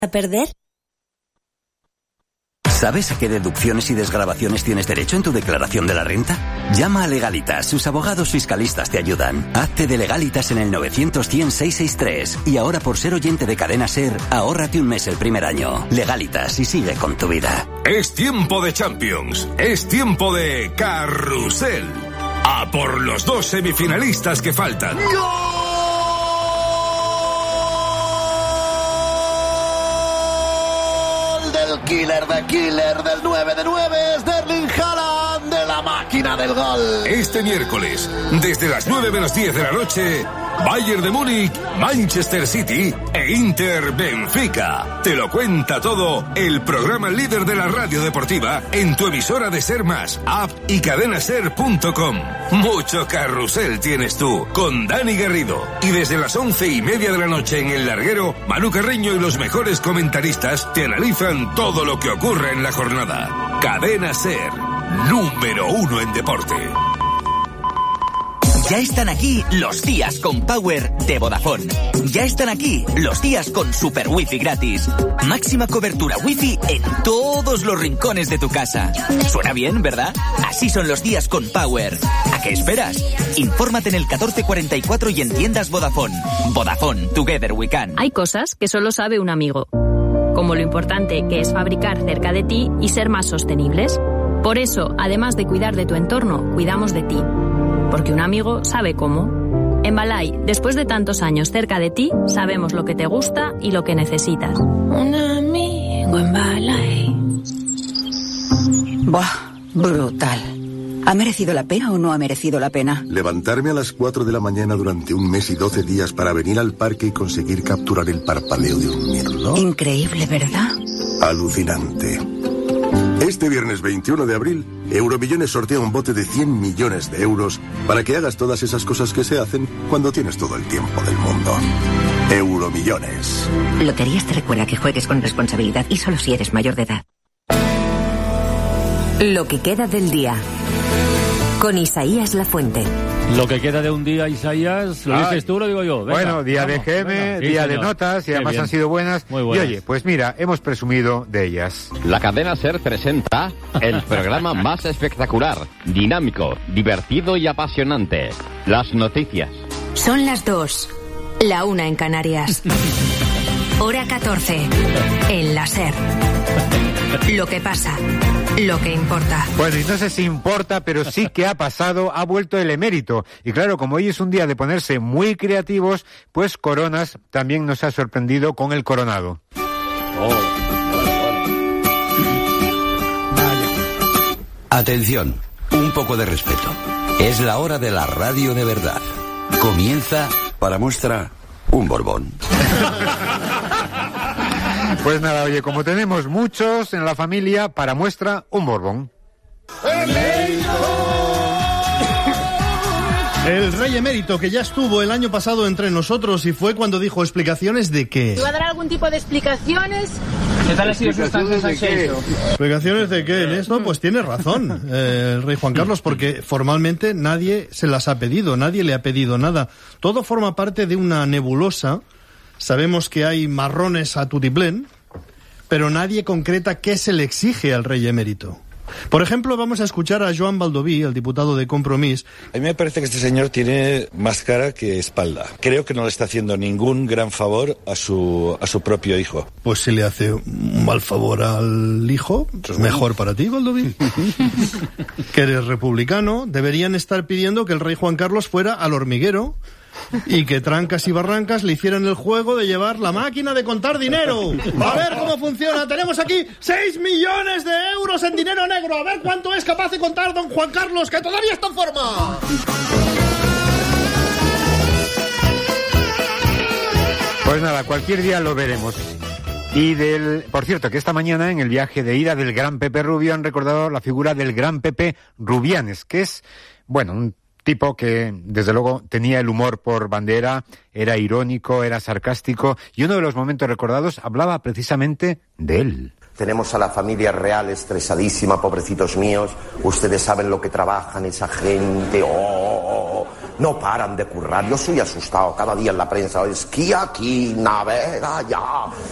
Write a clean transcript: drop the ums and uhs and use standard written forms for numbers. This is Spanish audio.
a perder? ¿Sabes a qué deducciones y desgravaciones tienes derecho en tu declaración de la renta? Llama a Legalitas, sus abogados fiscalistas te ayudan. Hazte de Legalitas en el 900-100-663. Y ahora, por ser oyente de Cadena SER, ahórrate un mes el primer año. Legalitas y sigue con tu vida. Es tiempo de Champions. Es tiempo de Carrusel. A por los 2 semifinalistas que faltan. Killer de Killer del 9 de 9 es Erling Haaland, de la máquina del gol. Este miércoles, desde las 9:10 de la noche, Bayern de Múnich, Manchester City e Inter Benfica. Te lo cuenta todo el programa líder de la radio deportiva en tu emisora de Ser Más, app y cadenaser.com. Mucho carrusel tienes tú con Dani Garrido. Y desde las 11:30 de la noche en El Larguero, Manu Carreño y los mejores comentaristas te analizan todo lo que ocurre en la jornada. Cadena Ser, número 1 en deporte. Ya están aquí los días con Power de Vodafone. Ya están aquí los días con Super Wi-Fi gratis. Máxima cobertura Wi-Fi en todos los rincones de tu casa. Suena bien, ¿verdad? Así son los días con Power. ¿A qué esperas? Infórmate en el 1444 y en tiendas Vodafone. Vodafone, together we can. Hay cosas que solo sabe un amigo, como lo importante que es fabricar cerca de ti y ser más sostenibles. Por eso, además de cuidar de tu entorno, cuidamos de ti. Porque un amigo sabe cómo. En Balay, después de tantos años cerca de ti, sabemos lo que te gusta y lo que necesitas. Un amigo en Balay. Buah, brutal. ¿Ha merecido la pena o no ha merecido la pena? Levantarme a las 4 de la mañana durante un mes y 12 días para venir al parque y conseguir capturar el parpadeo de un mirlo. Increíble, ¿verdad? Alucinante. Este viernes 21 de abril, Euromillones sortea un bote de 100 millones de euros para que hagas todas esas cosas que se hacen cuando tienes todo el tiempo del mundo. Euromillones. Loterías te recuerda que juegues con responsabilidad y solo si eres mayor de edad. Lo que queda del día. Con Isaías Lafuente. Lo que queda de un día, Isaías, ¿lo dices tú o lo digo yo? Venga, bueno, día vamos, de GM, venga. Sí, día señor. de notas, y además han sido buenas. Muy buenas. Y oye, pues mira, hemos presumido de ellas. La cadena SER presenta el programa más espectacular, dinámico, divertido y apasionante. Las noticias. Son las 2, la 1 en Canarias. Hora 14, en la SER. Lo que pasa, lo que importa. Bueno, y no sé si importa, pero sí que ha pasado, ha vuelto el emérito. Y claro, como hoy es un día de ponerse muy creativos, pues Coronas también nos ha sorprendido con el coronado. Atención, un poco de respeto. Es la hora de la radio de verdad. Comienza, para muestra, un Borbón. Pues nada, oye, como tenemos muchos en la familia, para muestra, un Borbón. El rey emérito, que ya estuvo el año pasado entre nosotros y fue cuando dijo explicaciones de qué. ¿Te va a dar algún tipo de explicaciones? ¿Qué tal ha sido su estancia en Sanxenxo? ¿Explicaciones de qué? En esto, pues tiene razón el rey Juan Carlos, porque formalmente nadie se las ha pedido, nadie le ha pedido nada. Todo forma parte de una nebulosa. Sabemos que hay marrones a tutiplén, pero nadie concreta qué se le exige al rey emérito. Por ejemplo, vamos a escuchar a Joan Baldoví, el diputado de Compromís. A mí me parece que este señor tiene más cara que espalda. Creo que no le está haciendo ningún gran favor a su propio hijo. Pues si le hace un mal favor al hijo, pues mejor para ti, Baldoví. Que eres republicano, deberían estar pidiendo que el rey Juan Carlos fuera al hormiguero y que trancas y barrancas le hicieran el juego de llevar la máquina de contar dinero. A ver cómo funciona. Tenemos aquí 6 millones de euros en dinero negro. A ver cuánto es capaz de contar don Juan Carlos, que todavía está en forma. Pues nada, cualquier día lo veremos. Y por cierto, que esta mañana en el viaje de ida del gran Pepe Rubio han recordado la figura del gran Pepe Rubianes, que es, bueno, un tipo que, desde luego, tenía el humor por bandera, era irónico, era sarcástico, y uno de los momentos recordados hablaba precisamente de él. Tenemos a la familia real estresadísima, pobrecitos míos. Ustedes saben lo que trabajan esa gente. No paran de currar. Yo soy asustado cada día en la prensa. Esquía aquí, navega allá.